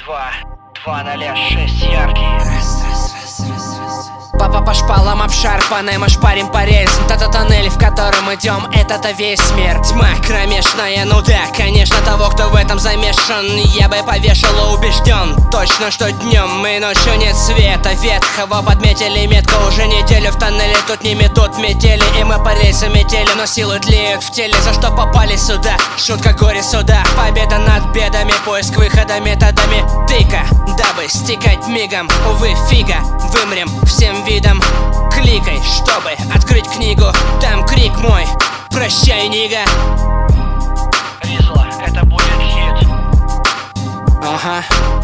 206 яркий. Папа по шпалам обшарпанным, аж парим по рельсам. Тот тоннель, в котором идем, это-то весь мир. Тьма кромешная, ну да, конечно, того, кто в этом замешан, я бы повешал, убежден точно, что днем и ночью нет света ветхого. Подметили метко уже неделю в тоннеле. Тут не метут метели, и мы по рельсам метели, но силы тлеют в теле. За что попали сюда? Шутка горе суда. Победа над бедами, поиск выхода методами тыка, дабы стекать мигом. Увы, фига, вымрем всем видом. Кликай, чтобы открыть книгу. Там крик мой: прощай, нига. Ризла, это будет хит. Ага.